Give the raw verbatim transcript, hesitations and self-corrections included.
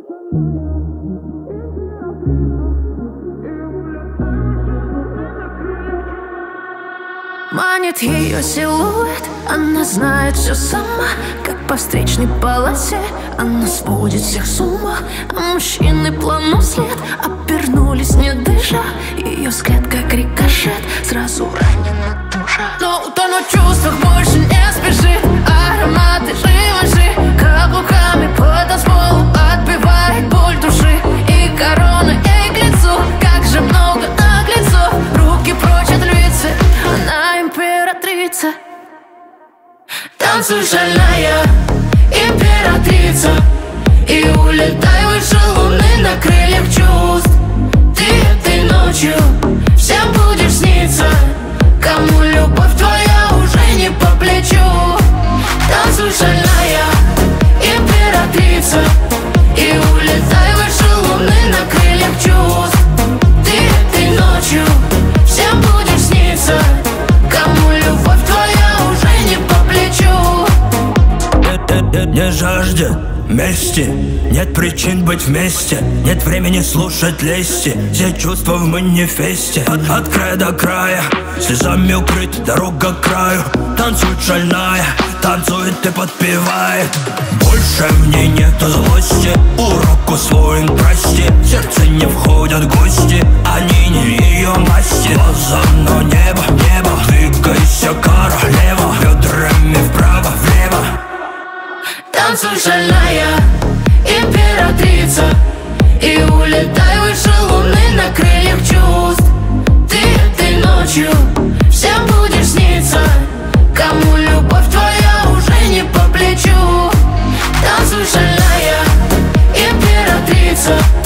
Манит ее силуэт, она знает все сама. Как по встречной полосе она сводит всех с ума. А мужчины плавно вслед обернулись, не дыша. Ее взгляд как рикошет, сразу ранена душа. Но утонуть в чувствах больше не спешит. Ароматы живоши каблуками по танцполу отбивает боль души. И корона ей к лицу, как же много наглецов. Руки прочь от львицы, она императрица. Танцуй, шальная императрица, и улетай выше луны на крыльях чувств. Ты этой ночью всем будешь сниться, кому любовь твоя уже не по плечу. Танцуй, шальная императрица, и улетай выше луны на крыльях чувств. Ты этой ночью всем будешь сниться, кому любовь твоя уже не по плечу. Не жаждет мести, нет причин быть вместе, нет времени слушать лести. Все чувства в манифесте, от, от края до края, слезами укрыт дорога к краю. Танцует шальная, танцует и подпевает. Больше в ней нету злости, урок усвоен, прости. В сердце не входят гости, они не ее масти. Глаза на небо, небо, двигайся, королева, бедрами вправо-влево. Танцуй, шальная императрица, и улетай выше луны на крыльях чувств. Ты этой ночью всем будешь сниться, кому любовь твоя уже не по плечу. Танцуй, шальная императрица,